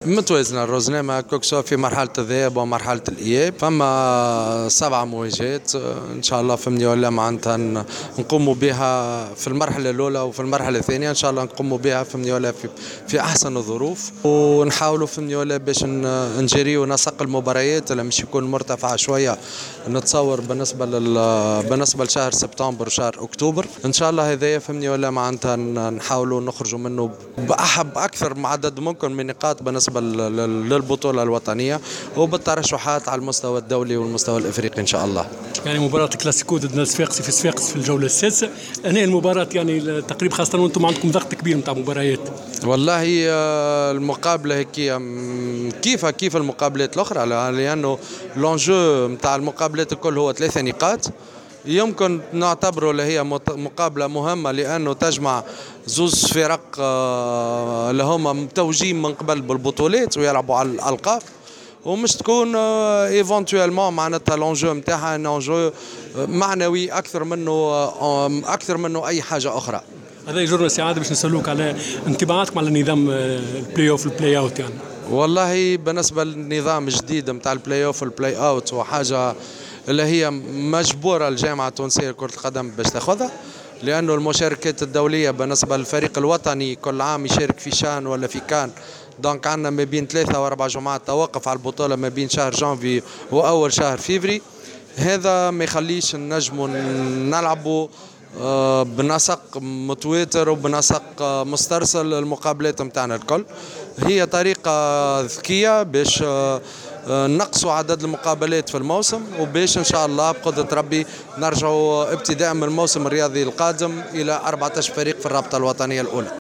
متوازنة الرزنامة كوكسوا في مرحلة الذهاب ومرحلة الإياب، فما 7 مواجهات إن شاء الله فهمني، ولا معناتها نقوموا بها في المرحلة الأولى وفي المرحلة الثانية إن شاء الله نقوموا بها فهمني، ولا في أحسن الظروف، ونحاولوا فهمني ولا باش نجريوا نسق المباريات اللي مش يكون مرتفعة شوية. نتصور بالنسبة لشهر سبتمبر وشهر أكتوبر إن شاء الله هذايا فهمني، ولا معناتها نحاولوا نخرجوا منه بأكثر عدد ممكن من نقاط بالنسبة للبطولة الوطنية وبالترشحات على المستوى الدولي والمستوى الافريقي ان شااء الله. يعني مباراة الكلاسيكو ضد نادي صفاقسي في صفاقس في الجولة السادسة، أنا المباراة يعني تقريبا خاصة وأنتم عندكم ضغط كبير نتاع مباريات. والله المقابلة هيك كيف المقابلات الأخرى، لأنه لونجو نتاع المقابلات الكل هو 3 نقاط. يمكن نعتبره اللي هي مقابلة مهمة لأنه تجمع زوز فرق اللي هما متوجين من قبل بالبطولات ويلعبوا على الألقاب، ومش تكون ايفونتويلمون معناتها لونجو نتاعها لونجو معنوي أكثر منه أي حاجة أخرى. هذا يجرنا سعادة باش نسألوك على انطباعاتكم على نظام البلاي أوف والبلاي أوت. يعني والله بالنسبة للنظام الجديد نتاع البلاي أوف والبلاي أوت وحاجة اللي هي مجبورة الجامعة التونسية لكرة القدم باش تاخذها، لأنه المشاركات الدولية بالنسبة للفريق الوطني كل عام يشارك في شان ولا في كان، دونك عندنا ما بين 3 و4 جمعات توقف على البطولة ما بين شهر جانفي وأول شهر فيفري. هذا ما يخليش نجموا نلعبوا بنسق متواتر وبنسق مسترسل المقابلات متاعنا الكل. هي طريقة ذكية باش نقصوا عدد المقابلات في الموسم، وباش ان شاء الله بقدرة ربي نرجعوا ابتداء من الموسم الرياضي القادم الى 14 فريق في الرابطة الوطنية الاولى.